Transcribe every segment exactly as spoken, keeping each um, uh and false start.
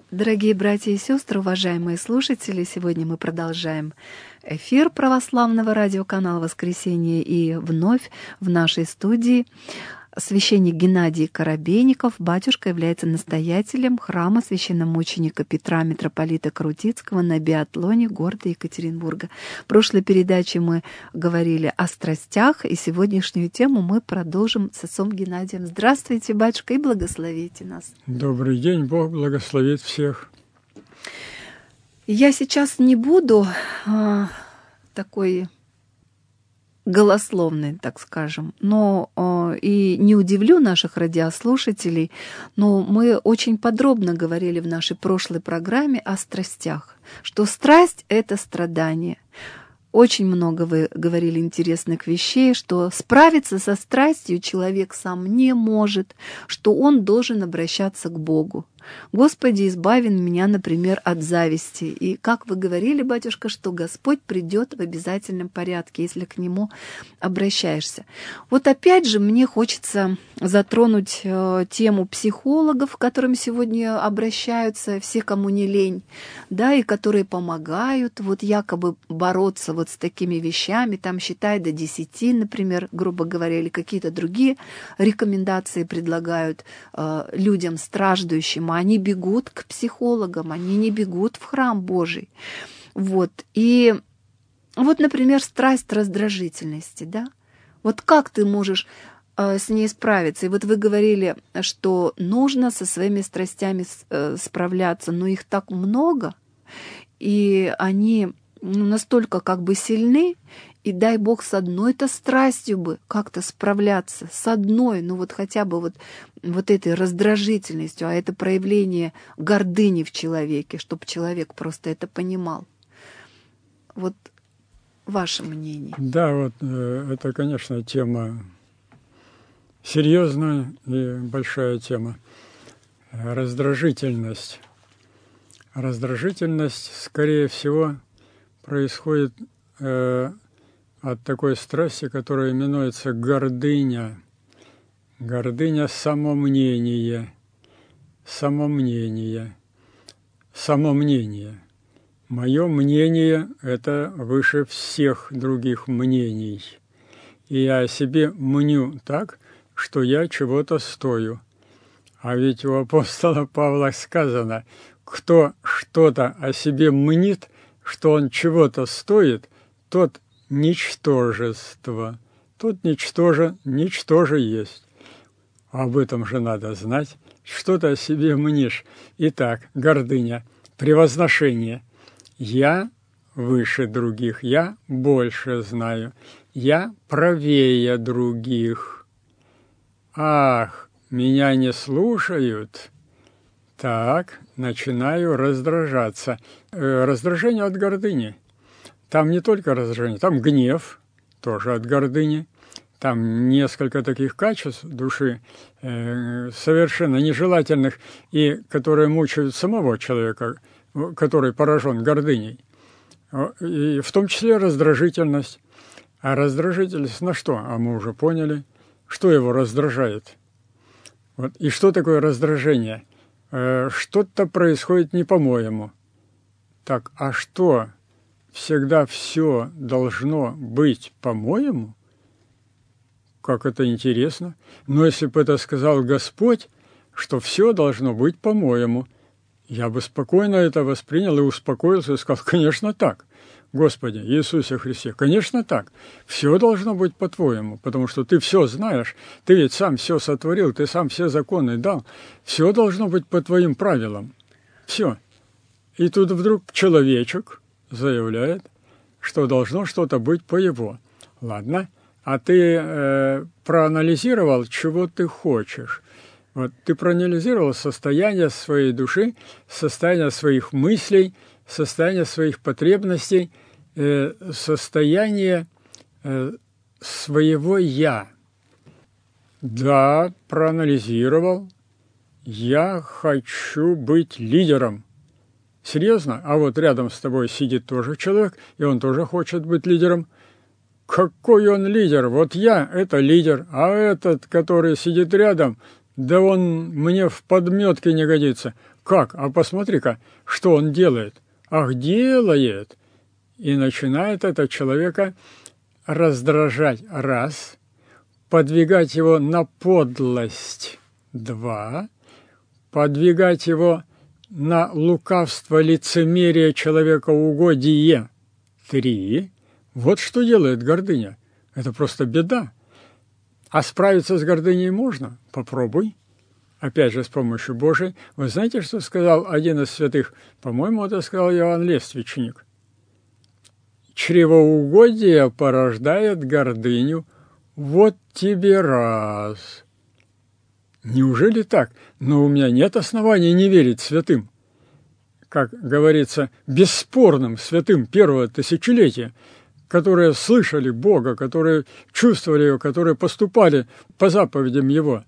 Дорогие братья и сестры, уважаемые слушатели, сегодня мы продолжаем эфир православного радиоканала «Воскресенье», и вновь в нашей студии священник Геннадий Коробейников. Батюшка является настоятелем храма священномученика Петра митрополита Крутицкого на Биатлоне города Екатеринбурга. В прошлой передаче мы говорили о страстях, и сегодняшнюю тему мы продолжим с отцом Геннадием. Здравствуйте, батюшка, и благословите нас. Добрый день, Бог благословит всех. Я сейчас не буду а, такой голословный, так скажем, но э, и не удивлю наших радиослушателей, но мы очень подробно говорили в нашей прошлой программе о страстях, что страсть — это страдание. Очень много вы говорили интересных вещей, что справиться со страстью человек сам не может, что он должен обращаться к Богу. «Господи, избави меня, например, от зависти». И как вы говорили, батюшка, что Господь придет в обязательном порядке, если к Нему обращаешься. Вот опять же мне хочется затронуть э, тему психологов, к которым сегодня обращаются все, кому не лень, да, и которые помогают вот якобы бороться вот с такими вещами, там считай до десяти, например, грубо говоря, или какие-то другие рекомендации предлагают э, людям страждущим, они бегут к психологам, они не бегут в храм Божий. Вот. И вот, например, страсть раздражительности, да? Вот как ты можешь э, с ней справиться? И вот вы говорили, что нужно со своими страстями э, справляться, но их так много, и они ну, настолько как бы сильны, и дай Бог с одной-то страстью бы как-то справляться, с одной, ну вот хотя бы вот, вот этой раздражительностью, а это проявление гордыни в человеке, чтобы человек просто это понимал. Вот ваше мнение. Да, вот э, это, конечно, тема серьезная и большая тема. Раздражительность. Раздражительность, скорее всего, происходит э, от такой страсти, которая именуется гордыня. Гордыня — самомнение. Самомнение. Самомнение. Мое мнение — это выше всех других мнений. И я о себе мню так, что я чего-то стою. А ведь у апостола Павла сказано, кто что-то о себе мнит, что он чего-то стоит, тот ничтожество. Тот ничтоже, ничтоже есть. Об этом же надо знать. Что ты о себе мнишь? Итак, гордыня, превозношение. Я выше других, я больше знаю, я правее других. Ах, меня не слушают. Так, начинаю раздражаться. Э, раздражение от гордыни. Там не только раздражение, там гнев, тоже от гордыни. Там несколько таких качеств души, э, совершенно нежелательных, и которые мучают самого человека, который поражен гордыней. И в том числе раздражительность. А раздражительность на что? А мы уже поняли, что его раздражает. Вот. И что такое раздражение? Э, что-то происходит не по-моему. Так, а что? Всегда все должно быть по-моему? Как это интересно. Но если бы это сказал Господь, что все должно быть по-моему, я бы спокойно это воспринял и успокоился и сказал, конечно, так. Господи, Иисусе Христе, конечно, так. Все должно быть по-твоему, потому что ты все знаешь, ты ведь сам все сотворил, ты сам все законы дал. Все должно быть по твоим правилам. Все. И тут вдруг человечек заявляет, что должно что-то быть по его. Ладно, а ты э, проанализировал, чего ты хочешь. Вот ты проанализировал состояние своей души, состояние своих мыслей, состояние своих потребностей, э, состояние э, своего «я». Да, проанализировал. Я хочу быть лидером. Серьезно? А вот рядом с тобой сидит тоже человек, и он тоже хочет быть лидером. Какой он лидер? Вот я – это лидер, а этот, который сидит рядом, да он мне в подметке не годится. как? А посмотри-ка, что он делает? Ах, делает! И начинает это человека раздражать, раз, подвигать его на подлость, два, подвигать его на лукавство, лицемерие, человекоугодие, три. Вот что делает гордыня. Это просто беда. А справиться с гордыней можно? Попробуй. Опять же, с помощью Божией. Вы знаете, что сказал один из святых? По-моему, это сказал Иоанн Лествичник. Чревоугодие порождает гордыню. Вот тебе раз. Неужели так? Но у меня нет оснований не верить святым. Как говорится, бесспорным святым первого тысячелетия, которые слышали Бога, которые чувствовали Его, которые поступали по заповедям Его.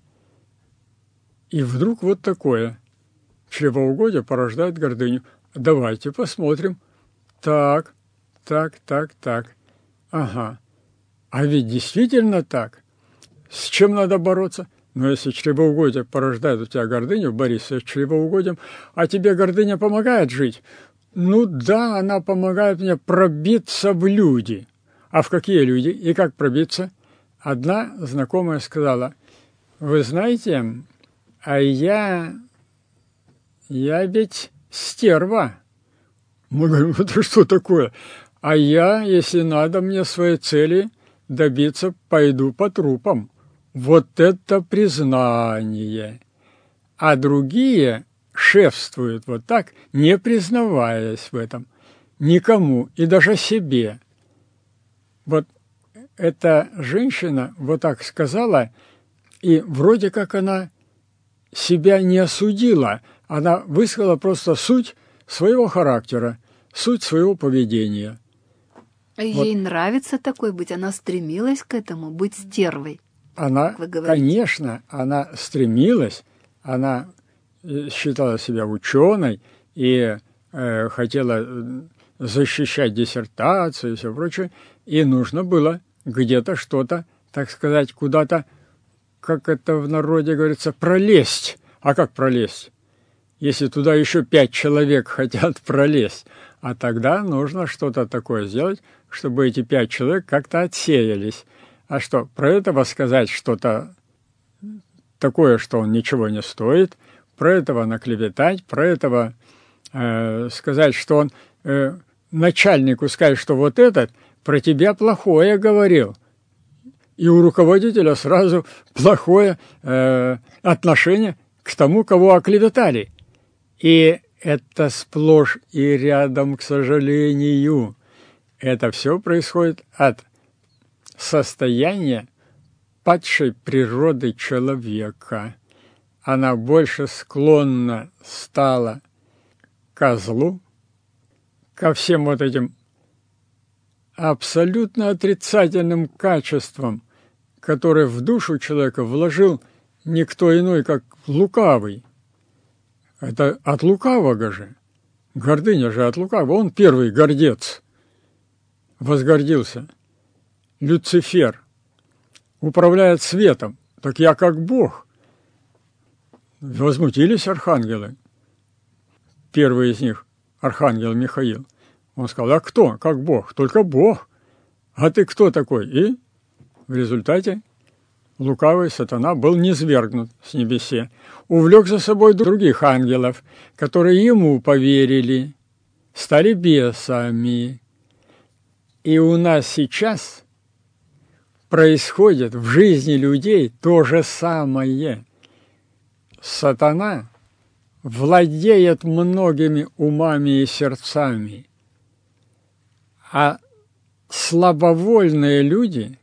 И вдруг вот такое. Чревоугодие порождает гордыню. Давайте посмотрим. Так, так, так, так. Ага. А ведь действительно так. С чем надо бороться? Но если чревоугодие порождает у тебя гордыню, борись с чревоугодием, а тебе гордыня помогает жить. Ну да, она помогает мне пробиться в люди. А в какие люди? И как пробиться? Одна знакомая сказала, вы знаете, а я, я ведь стерва. Мы говорим, это что такое? А я, если надо мне своей цели добиться, пойду по трупам. Вот это признание. А другие шефствуют вот так, не признаваясь в этом никому и даже себе. Вот эта женщина вот так сказала, и вроде как она себя не осудила, она высказала просто суть своего характера, суть своего поведения. Ей вот. Нравится такой быть, она стремилась к этому, быть стервой. Она, конечно, она стремилась, она считала себя ученой и э, хотела защищать диссертацию и все прочее, и нужно было где-то что-то, так сказать, куда-то, как это в народе говорится, пролезть. А как пролезть? Если туда еще пять человек хотят пролезть, а тогда нужно что-то такое сделать, чтобы эти пять человек как-то отсеялись. А что, про этого сказать что-то такое, что он ничего не стоит, про этого наклеветать, про этого э, сказать, что он э, начальнику сказать, что вот этот про тебя плохое говорил. И у руководителя сразу плохое э, отношение к тому, кого оклеветали. И это сплошь и рядом, к сожалению. Это все происходит от состояния падшей природы человека. Она больше склонна стала ко злу, ко всем вот этим абсолютно отрицательным качествам, которые в душу человека вложил никто иной, как лукавый. Это от лукавого же. Гордыня же от лукавого. Он первый гордец. Возгордился. Люцифер. Управляет светом. Так я как Бог. Возмутились архангелы. Первый из них, архангел Михаил. Он сказал, а кто? Как Бог? Только Бог. А ты кто такой? И в результате лукавый сатана был низвергнут с небесе, увлек за собой других ангелов, которые ему поверили, стали бесами. И у нас сейчас происходит в жизни людей то же самое. Сатана владеет многими умами и сердцами, а слабовольные люди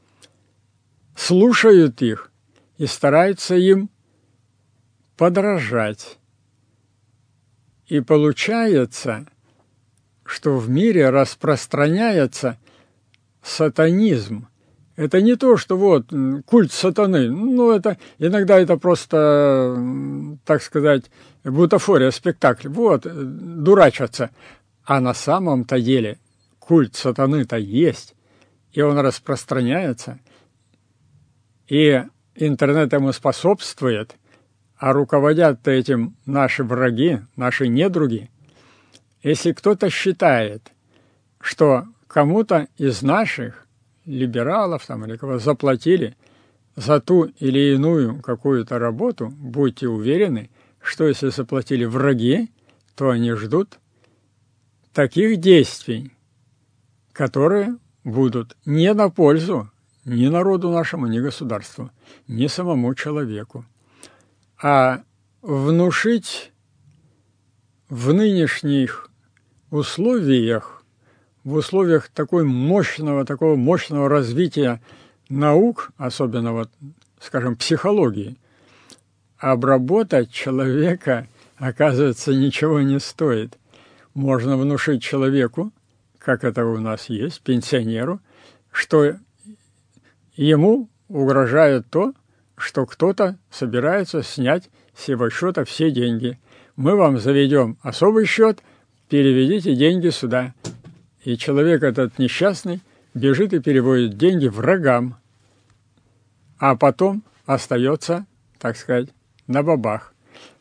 слушают их и стараются им подражать. И получается, что в мире распространяется сатанизм. Это не то, что вот культ сатаны, ну это иногда это просто, так сказать, бутафория, спектакль, вот, дурачатся. А на самом-то деле культ сатаны-то есть, и он распространяется, и интернет ему способствует, А руководят этим наши враги, наши недруги. Если кто-то считает, что кому-то из наших либералов там, или кого заплатили за ту или иную какую-то работу, будьте уверены, что если заплатили враги, то они ждут таких действий, которые будут не на пользу ни народу нашему, ни государству, ни самому человеку, а внушить в нынешних условиях, в условиях такой мощного, такого мощного развития наук, особенно вот, скажем, психологии, обработать человека, оказывается, ничего не стоит. Можно внушить человеку, как это у нас есть, пенсионеру, что ему угрожает то, что кто-то собирается снять с его счета все деньги. Мы вам заведем особый счет, переведите деньги сюда. И человек этот несчастный бежит и переводит деньги врагам, а потом остается, так сказать, на бабах.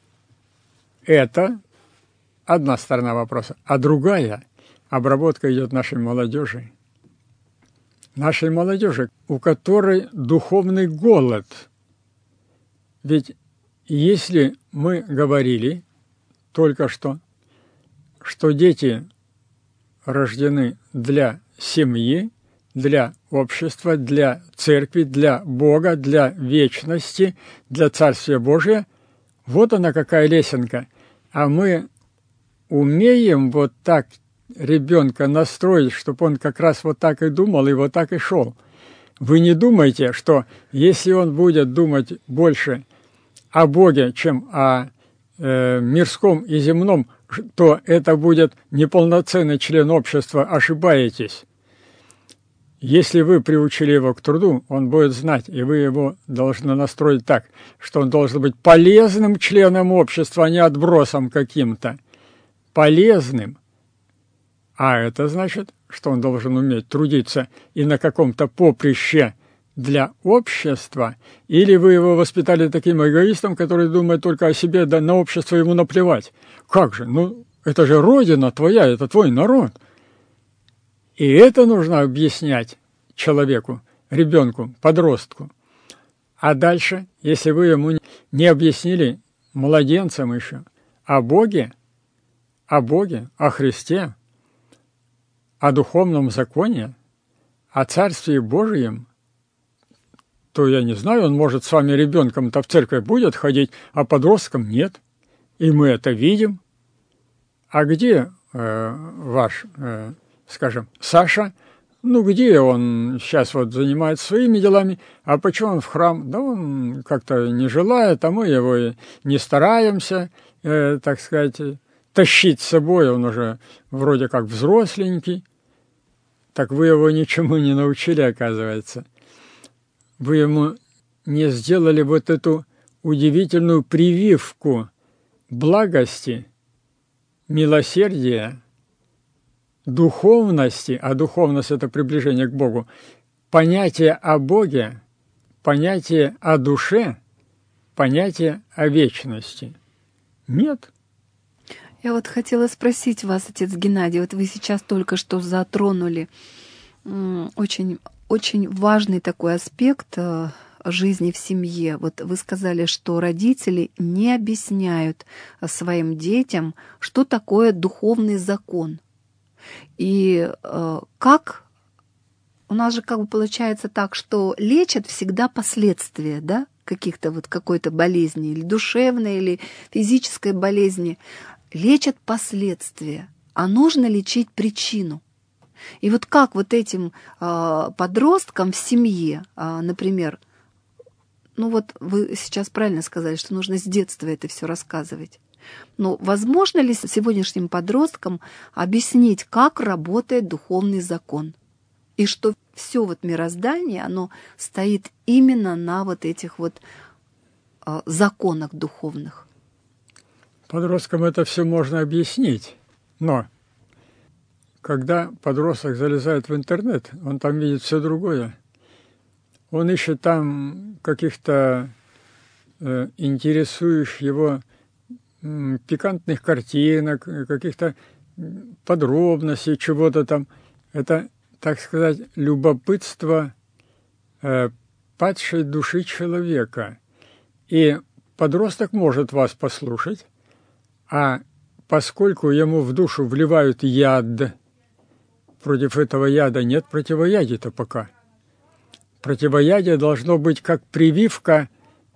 Это одна сторона вопроса. А другая обработка идет нашей молодежи. Нашей молодежи, у которой духовный голод. Ведь если мы говорили только что, что дети рождены для семьи, для общества, для церкви, для Бога, для вечности, для Царствия Божия, вот она какая лесенка. А мы умеем вот так ребенка настроить, чтобы он как раз вот так и думал, и вот так и шел. Вы не думайте, что если он будет думать больше о Боге, чем о э, мирском и земном, то это будет неполноценный член общества, ошибаетесь. Если вы приучили его к труду, он будет знать, и вы его должны настроить так, что он должен быть полезным членом общества, а не отбросом каким-то. Полезным. А это значит, что он должен уметь трудиться и на каком-то поприще для общества, или вы его воспитали таким эгоистом, который думает только о себе, да на общество ему наплевать. Как же? Ну, это же родина твоя, это твой народ. И это нужно объяснять человеку, ребенку, подростку. А дальше, если вы ему не объяснили, младенцам еще, о Боге, о Боге, о Христе, о духовном законе, о Царстве Божьем, то, я не знаю, он, может, с вами ребенком-то в церковь будет ходить, а подростком нет. И мы это видим. А где э, ваш, э, скажем, Саша? Ну, где он сейчас вот занимается своими делами, а почему он в храм? Да он как-то не желает, а мы его и не стараемся, э, так сказать, тащить с собой. Он уже вроде как взросленький. Так вы его ничему не научили, оказывается. Вы ему не сделали вот эту удивительную прививку благости, милосердия, духовности, а духовность – это приближение к Богу, понятие о Боге, понятие о душе, понятие о вечности. Нет. Я вот хотела спросить вас, отец Геннадий, вот вы сейчас только что затронули очень, очень важный такой аспект жизни в семье. Вот вы сказали, что родители не объясняют своим детям, что такое духовный закон. И э, как у нас же как бы получается так, что лечат всегда последствия, да, каких-то вот какой-то болезни, или душевной, или физической болезни. Лечат последствия, а нужно лечить причину. И вот как вот этим э, подросткам в семье, э, например, ну вот вы сейчас правильно сказали, что нужно с детства это все рассказывать. Но возможно ли сегодняшним подросткам объяснить, как работает духовный закон? И что все вот мироздание, оно стоит именно на вот этих вот э, законах духовных? Подросткам это все можно объяснить, но когда подросток залезает в интернет, он там видит все другое. Он ищет там каких-то э, интересуешь его м, пикантных картинок, каких-то подробностей, чего-то там. Это, так сказать, любопытство э, падшей души человека. И подросток может вас послушать, а поскольку ему в душу вливают яд, против этого яда нет противоядия-то пока. Противоядие должно быть как прививка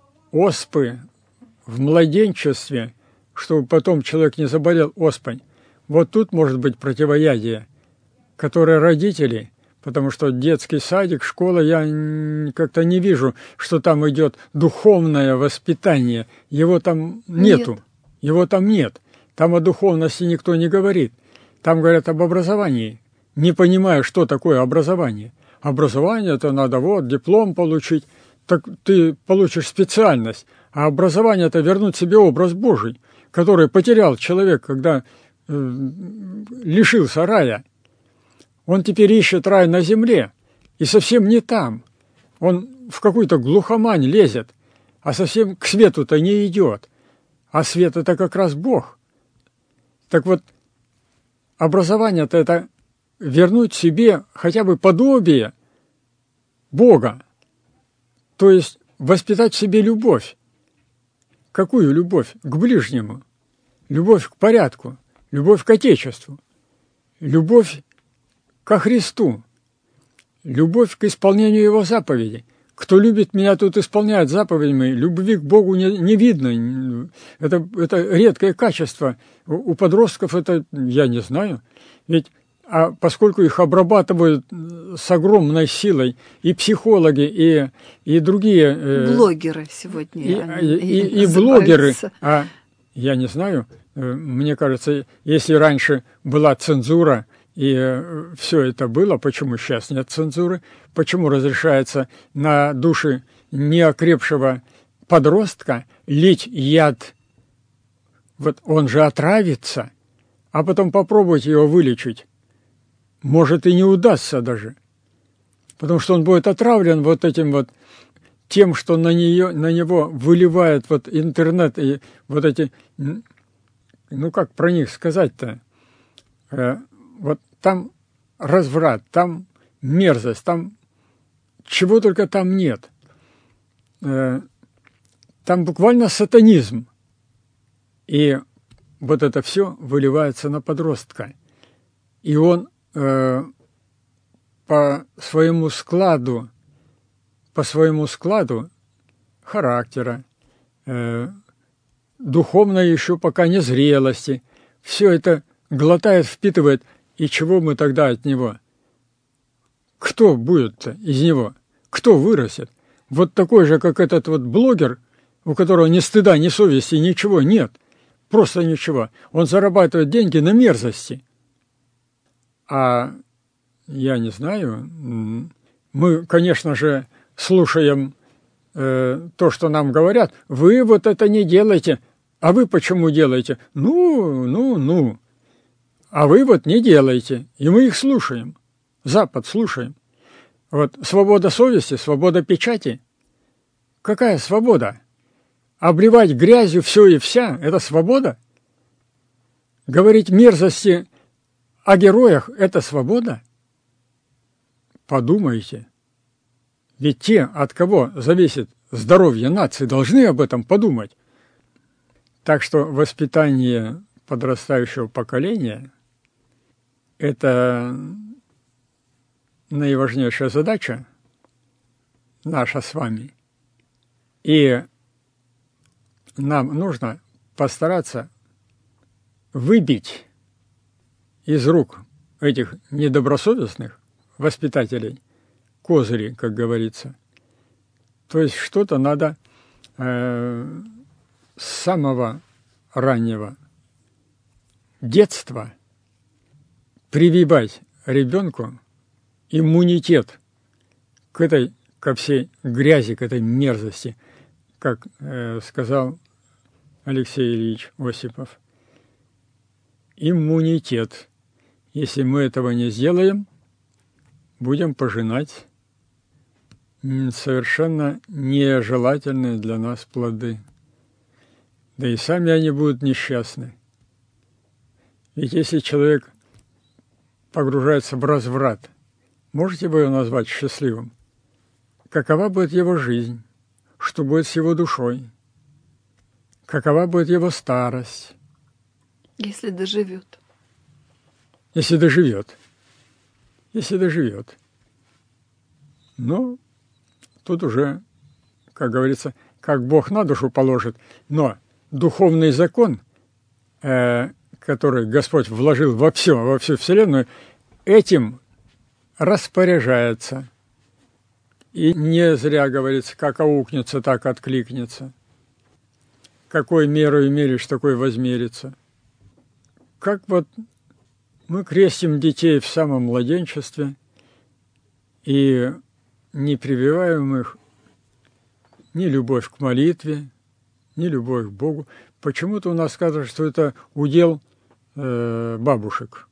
оспы в младенчестве, чтобы потом человек не заболел оспой. Вот тут может быть противоядие, которое родители, потому что детский садик, школа, я как-то не вижу, что там идет духовное воспитание. Его там нету, нет. Его там нет. Там о духовности никто не говорит. Там говорят об образовании, не понимая, что такое образование. Образование – это надо вот диплом получить, так ты получишь специальность. А образование – это вернуть себе образ Божий, который потерял человек, когда э, лишился рая. Он теперь ищет рай на земле, и совсем не там. Он в какую-то глухомань лезет, а совсем к свету-то не идет. А свет – это как раз Бог. Так вот, образование-то это вернуть себе хотя бы подобие Бога, то есть воспитать в себе любовь. Какую любовь? К ближнему, любовь к порядку, любовь к Отечеству, любовь ко Христу, любовь к исполнению Его заповедей. Кто любит меня, тот исполняет заповеди мои. Любви к Богу не, не видно. Это, это редкое качество. У, у подростков это, я не знаю. Ведь а поскольку их обрабатывают с огромной силой и психологи, и, и другие... Э, блогеры сегодня. И, они, и, и, и блогеры. А я не знаю, э, мне кажется, если раньше была цензура, и э, все это было, почему сейчас нет цензуры, почему разрешается на души неокрепшего подростка лить яд, вот он же отравится, а потом попробуйте его вылечить. Может, и не удастся даже, потому что он будет отравлен вот этим вот тем, что на, нее, на него выливает вот интернет и вот эти, ну как про них сказать-то, э, вот там разврат, там мерзость, там чего только там нет. Э, там буквально сатанизм. И вот это все выливается на подростка. И он по своему складу, по своему складу характера, э, духовной еще пока незрелости, все это глотает, впитывает, и чего мы тогда от него? Кто будет из него? Кто вырастет? Вот такой же, как этот вот блогер, у которого ни стыда, ни совести, ничего нет, просто ничего. Он зарабатывает деньги на мерзости. А я не знаю, мы, конечно же, слушаем э, то, что нам говорят. Вы вот это не делаете. А вы почему делаете? Ну, ну, ну. А вы вот не делаете. И мы их слушаем. Запад слушаем. Вот свобода совести, свобода печати. Какая свобода? Обливать грязью все и вся – это свобода? Говорить мерзости о героях – это свобода? Подумайте. Ведь те, от кого зависит здоровье нации, должны об этом подумать. Так что воспитание подрастающего поколения – это наиважнейшая задача наша с вами. И нам нужно постараться выбить из рук этих недобросовестных воспитателей козыри, как говорится. То есть что-то надо э, с самого раннего детства прививать ребенку иммунитет к этой, ко всей грязи, к этой мерзости, как э, сказал Алексей Ильич Осипов. Иммунитет. Если мы этого не сделаем, будем пожинать совершенно нежелательные для нас плоды. Да и сами они будут несчастны. Ведь если человек погружается в разврат, можете вы его назвать счастливым? Какова будет его жизнь? Что будет с его душой? Какова будет его старость? Если доживет. Если доживет. Если доживет. Но тут уже, как говорится, как Бог на душу положит. Но духовный закон, э, который Господь вложил во все, во всю Вселенную, этим распоряжается. И не зря говорится, как аукнется, так откликнется. Какой меру меришь, такой возмерится. Как вот мы крестим детей в самом младенчестве и не прививаем их ни любовь к молитве, ни любовь к Богу. Почему-то у нас сказано, что это удел э, бабушек.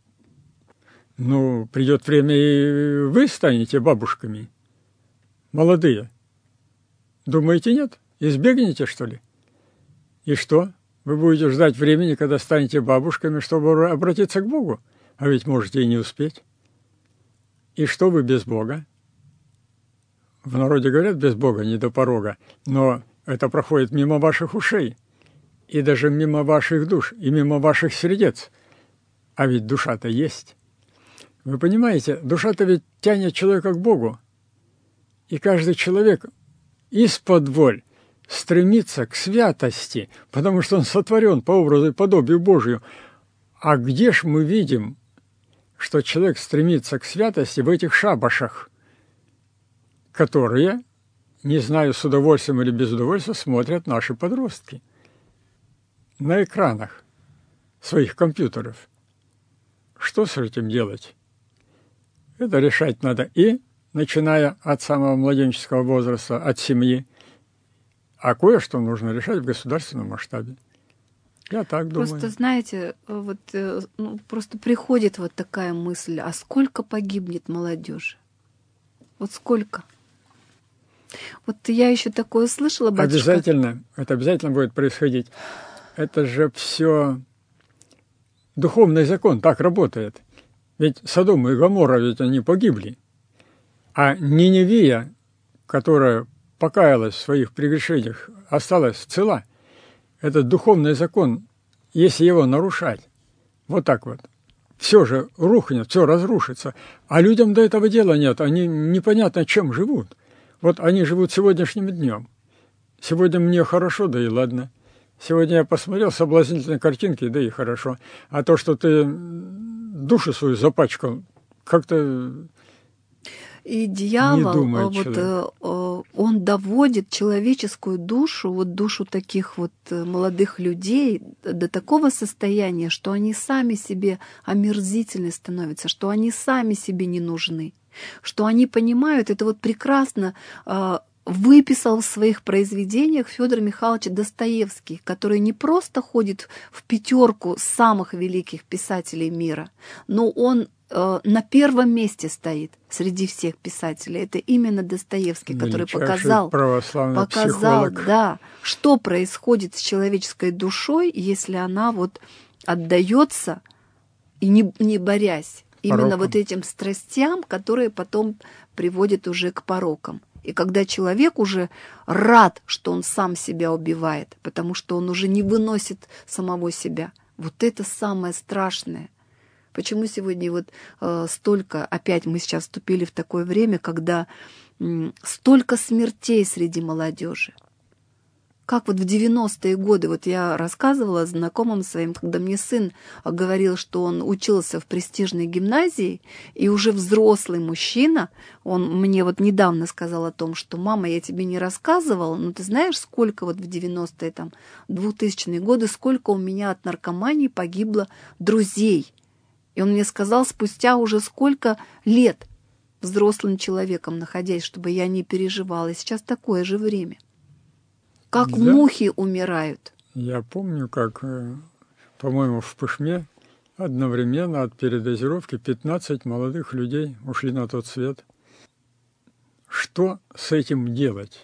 Ну, придет время, и вы станете бабушками. Молодые. Думаете, нет? Избегнете, что ли? И что? Вы будете ждать времени, когда станете бабушками, чтобы обратиться к Богу? А ведь можете и не успеть. И что вы без Бога? В народе говорят, без Бога не до порога, но это проходит мимо ваших ушей, и даже мимо ваших душ, и мимо ваших сердец. А ведь душа-то есть. Вы понимаете, душа-то ведь тянет человека к Богу. И каждый человек исподволь стремится к святости, потому что он сотворен по образу и подобию Божию. А где ж мы видим, что человек стремится к святости в этих шабашах, которые, не знаю, с удовольствием или без удовольствия, смотрят наши подростки на экранах своих компьютеров? Что с этим делать? Это решать надо и, начиная от самого младенческого возраста, от семьи, а кое-что нужно решать в государственном масштабе. Я так думаю. Просто, знаете, вот ну, просто приходит вот такая мысль, а сколько погибнет молодежи? Вот сколько? Вот я еще такое слышала, батюшка. Обязательно, это обязательно будет происходить. Это же все духовный закон, так работает. Ведь Содом и Гоморра, ведь они погибли. А Ниневия, которая покаялась в своих прегрешениях, осталась цела. Это духовный закон, если его нарушать, вот так вот, все же рухнет, все разрушится. А людям до этого дела нет, они непонятно чем живут. Вот они живут сегодняшним днем. Сегодня мне хорошо, да и ладно. Сегодня я посмотрел соблазнительные картинки, да и хорошо. А то, что ты душу свою запачкал, как-то... И дьявол, вот, он доводит человеческую душу, вот душу таких вот молодых людей до такого состояния, что они сами себе омерзительны становятся, что они сами себе не нужны, что они понимают, это вот прекрасно выписал в своих произведениях Федор Михайлович Достоевский, который не просто ходит в пятерку самых великих писателей мира, но он на первом месте стоит среди всех писателей. Это именно Достоевский, который показал, показал, да, что происходит с человеческой душой, если она вот отдается и не, не борясь именно пороком. Вот этим страстям, которые потом приводят уже к порокам. И когда человек уже рад, что он сам себя убивает, потому что он уже не выносит самого себя, вот это самое страшное. Почему сегодня вот э, столько, опять мы сейчас вступили в такое время, когда э, столько смертей среди молодежи? Как вот в девяностые годы, вот я рассказывала знакомым своим, когда мне сын говорил, что он учился в престижной гимназии, и уже взрослый мужчина, он мне вот недавно сказал о том, что «мама, я тебе не рассказывала, но ты знаешь, сколько вот в девяностые, там, двухтысячные годы, сколько у меня от наркомании погибло друзей». И он мне сказал спустя уже сколько лет взрослым человеком находясь, чтобы я не переживала. И сейчас такое же время. Как да. мухи умирают. Я помню, как, по-моему, в Пышме одновременно от передозировки пятнадцать молодых людей ушли на тот свет. что с этим делать?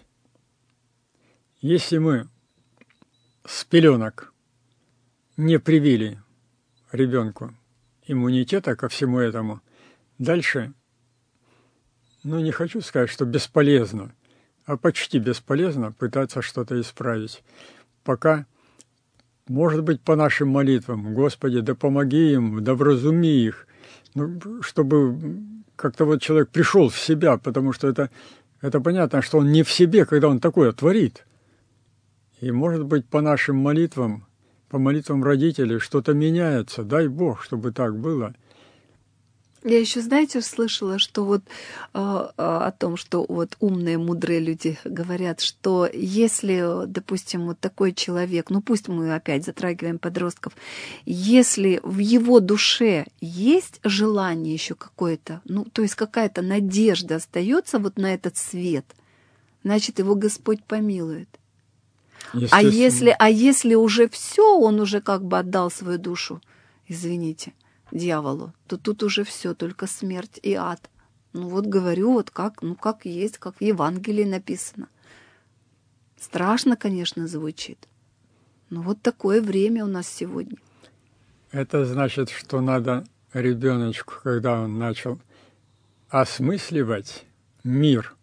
Если мы с пеленок не привили ребенку иммунитета ко всему этому, дальше, ну, не хочу сказать, что бесполезно, а почти бесполезно пытаться что-то исправить. Пока, может быть, по нашим молитвам, Господи, да помоги им, да вразуми их, ну, чтобы как-то вот человек пришел в себя, потому что это, это понятно, что он не в себе, когда он такое творит. И, может быть, по нашим молитвам, по молитвам родителей что-то меняется. Дай Бог, чтобы так было. Я еще, знаете, слышала, что вот э, о том, что вот умные, мудрые люди говорят, что если, допустим, вот такой человек, ну пусть мы опять затрагиваем подростков, если в его душе есть желание еще какое-то, ну то есть какая-то надежда остается вот на этот свет, значит, его Господь помилует. А если, а если уже все, он уже как бы отдал свою душу, извините, дьяволу, то тут уже все, только смерть и ад. Ну вот говорю, вот как, ну как есть, как в Евангелии написано. Страшно, конечно, звучит. Но вот такое время у нас сегодня. Это значит, что надо ребеночку, когда он начал осмысливать мир,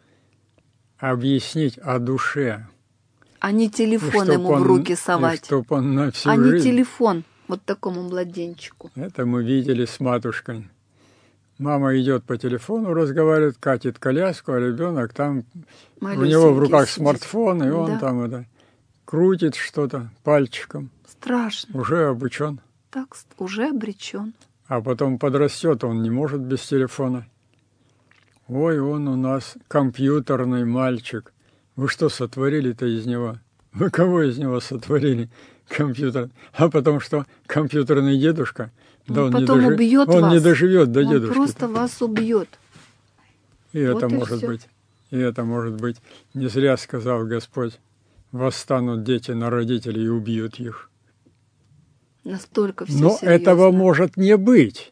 объяснить о душе. А не телефон ему он, в руки совать. Он на всю а жизнь... не телефон вот такому младенчику. Это мы видели с матушкой. Мама идет по телефону, разговаривает, катит коляску, а ребенок там, у него в руках сидит. Смартфон, и он да. там это, крутит что-то пальчиком. Страшно. Уже обучен. Так, уже обречен. А потом подрастет, он не может без телефона. Ой, он у нас компьютерный мальчик. Вы что сотворили-то из него? Вы кого из него сотворили? Компьютер. А потом что? Компьютерный дедушка? Да он, он потом не дожив... убьет он вас. Он не доживет до он дедушки. Он просто вас убьет. И вот это и может все. быть. И это может быть. Не зря сказал Господь, восстанут дети на родителей и убьют их. Настолько все Но серьезно. Этого может не быть.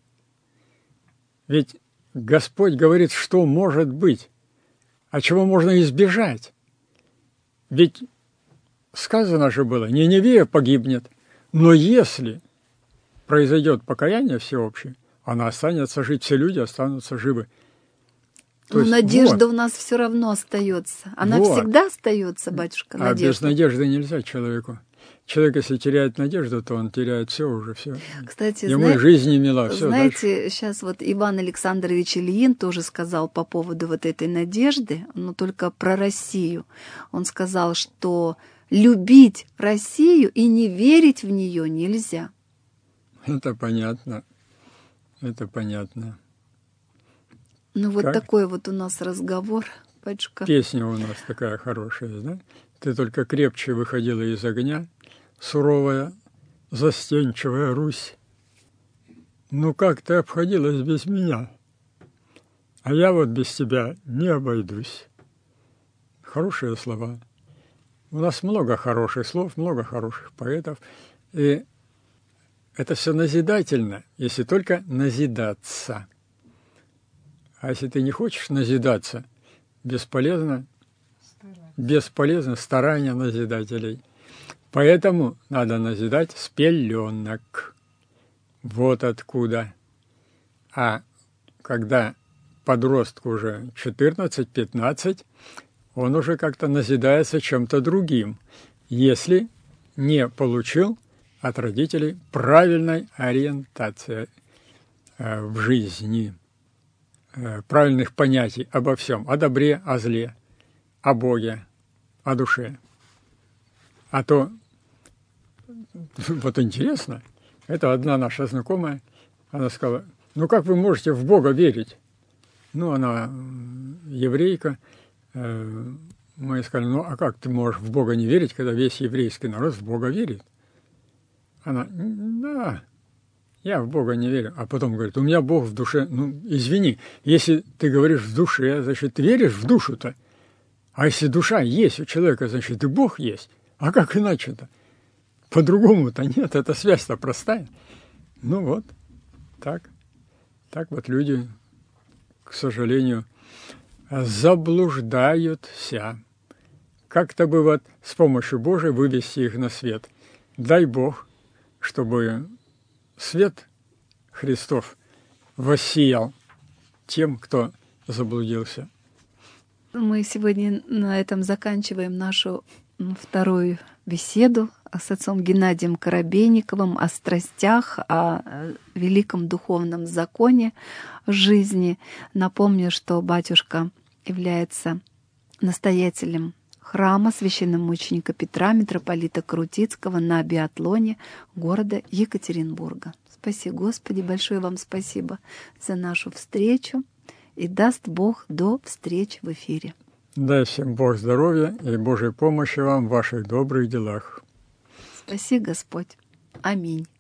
Ведь Господь говорит, что может быть, а чего можно избежать. Ведь сказано же было, Ниневия погибнет, но если произойдет покаяние всеобщее, она останется жить, все люди останутся живы. То но есть, надежда вот, у нас все равно остается. Она вот. всегда остается, батюшка, надежда. А без надежды нельзя человеку. Человек, если теряет надежду, то он теряет все уже, все. Кстати, Ему зна... жизнь не мила, все. Знаете, дальше. Сейчас вот Иван Александрович Ильин тоже сказал по поводу вот этой надежды, но только про Россию. Он сказал, что любить Россию и не верить в нее нельзя. Это понятно. Это понятно. Ну вот как? Такой вот у нас разговор, батюшка. Песня у нас такая хорошая, да? Ты только крепче выходила из огня, суровая, застенчивая Русь. Ну как ты обходилась без меня? А я вот без тебя не обойдусь. Хорошие слова. У нас много хороших слов, много хороших поэтов. И это все назидательно, если только назидаться. А если ты не хочешь назидаться, бесполезно, бесполезно старания назидателей. Поэтому надо назидать с пеленок. Вот откуда. А когда подростку уже четырнадцать-пятнадцать, он уже как-то назидается чем-то другим, если не получил от родителей правильной ориентации в жизни, правильных понятий обо всем, о добре, о зле, о Боге, о душе. А то, вот интересно, это одна наша знакомая, она сказала, ну как вы можете в Бога верить? Ну, она еврейка. Мы сказали, ну а как ты можешь в Бога не верить, когда весь еврейский народ в Бога верит? Она, да, я в Бога не верю. А потом говорит, у меня Бог в душе. Ну, извини, если ты говоришь в душе, значит, ты веришь в душу-то. А если душа есть у человека, значит, и Бог есть. А как иначе-то? По-другому-то нет, эта связь-то простая. Ну вот, так. Так вот люди, к сожалению, заблуждаются. Как-то бы вот с помощью Божией вывести их на свет. Дай Бог, чтобы свет Христов воссиял тем, кто заблудился. Мы сегодня на этом заканчиваем нашу вторую беседу с отцом Геннадием Коробейниковым о страстях, о великом духовном законе жизни. Напомню, что батюшка является настоятелем храма священномученика Петра, митрополита Крутицкого на Биатлоне города Екатеринбурга. Спаси Господи, большое вам спасибо за нашу встречу, и даст Бог до встречи в эфире. Дай всем Бог здоровья и Божьей помощи вам в ваших добрых делах. Спаси Господь. Аминь.